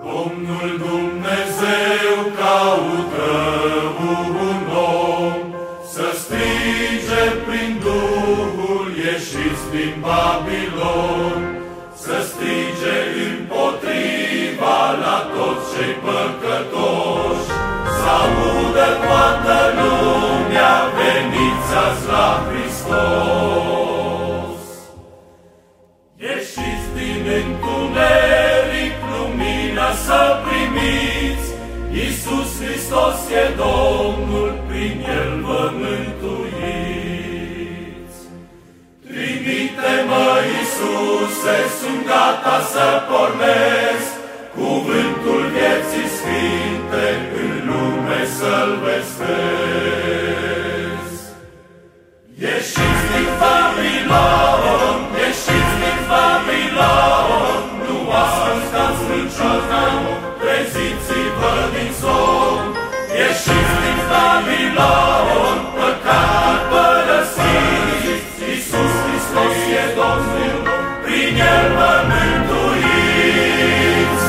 Domnul Dumnezeu caută un om să strige prin Duhul ieșiți din Babilon, să strige împotriva la toți cei păcătoși, să audă toată lumea, veniți azi la Hristos. Ieșiți din întuneric, lumina să primiți, Iisus Hristos e Domnul, prin El vă mântuiți. Trimite-mă, Iisuse, sunt gata să pornesc, cuvântul vieții sfinte în lume să-L vestesc. Ieșiți din Babilon, ieșiți din Babilon, nu ascultați niciodată, treziți-vă din somn. Ieșiți din Babilon, păcat părăsiți, Iisus Hristos e Domnul, prin El vă mântuiți.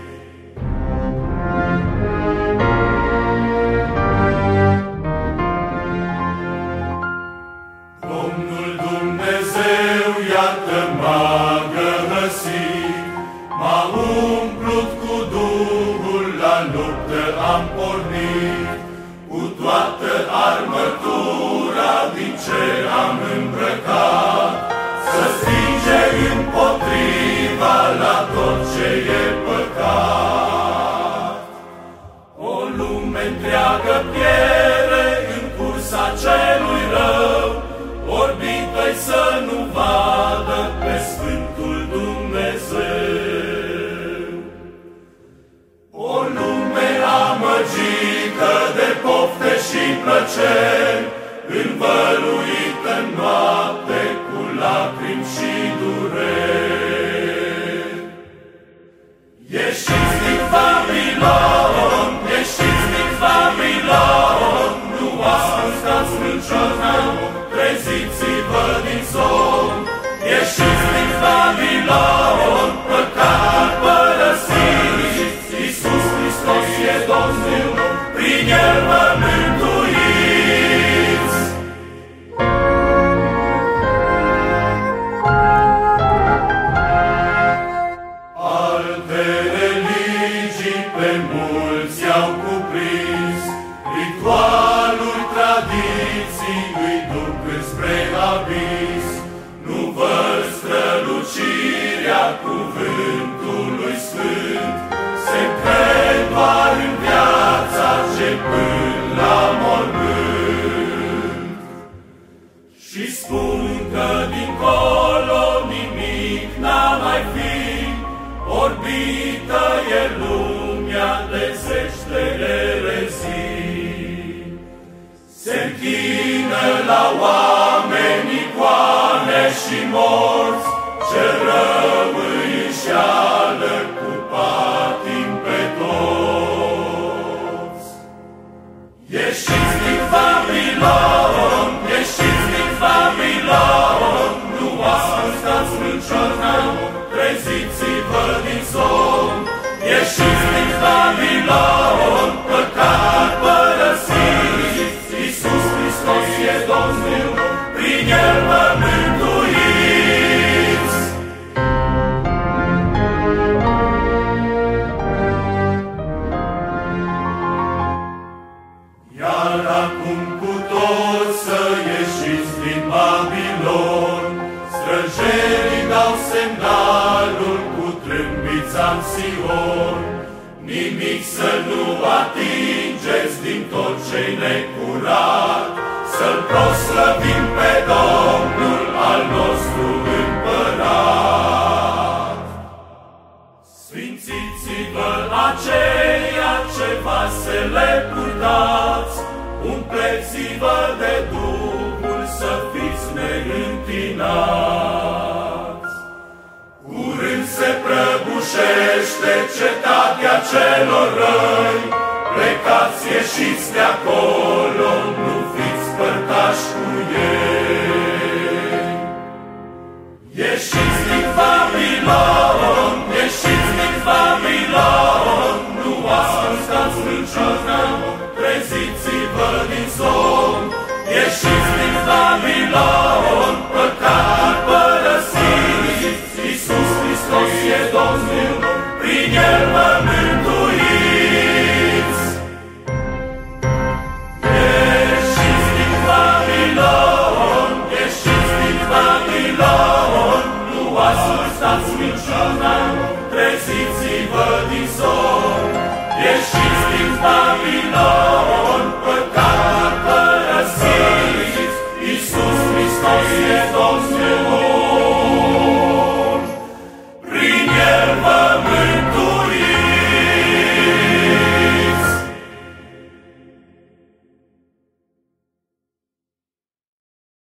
Domnul Dumnezeu, iată m-a găsit, m-a umplut cu Duhul, la luptă am pornit, cu toată armătura din cer am îmbrăcat, să strige împotriva la tot ce e păcat. O lume întreagă pierde în cursa celui rău, orbită-i să nu vadă pe Sfântul Dumnezeu. O lume amăgită de pofte și plăceri, învăluită în noapte cu lacrimi și dureri. Ieșiți din Babilon, ieșiți din Babilon, nu ascultați niciodată, treziți-vă din somn. Ieșiți din Babilon, păcat părăsiți, Iisus Hristos e Domnul, prin El vă mântuiți. Alte religii pe mulți au cuprins, ritualuri, tradiții îi duc înspre abis. Nu văd strălucirea cuvântului sfânt, se cred doar în viața ce până la mormânt. Și spun că dincolo nimic n-a mai fi, orbită e lumea de zeci de erezii. Se închină la oameni, icoane și morți, ce rău îi înșeală cu patim pe toți. Ieșiți din Babilon, ieșiți din Babilon, nu ascultați niciodată, treziți-vă din somn. Ieșiți din Babilon, păcat părăsiți, Iisus Hristos e Domnul, prin El vă mântuiți. Iar acum cu toți să ieșiți din Babilon, străjerii dau semnalul cu trâmbița în Sion. Nimic să nu atingeți din tot ce-i necurat, să-L proslăvim pe Domnul al nostru Împărat. Sfințiți-vă aceia ce vasele purtați, umpleți-vă de Duhul să fiți neîntinați. Curând se prăbușește cetatea celor răi, plecați, ieșiți de acolo, nu fiți părtași cu ei. Ieșiți din Babilon, ieșiți din Babilon, prin el mă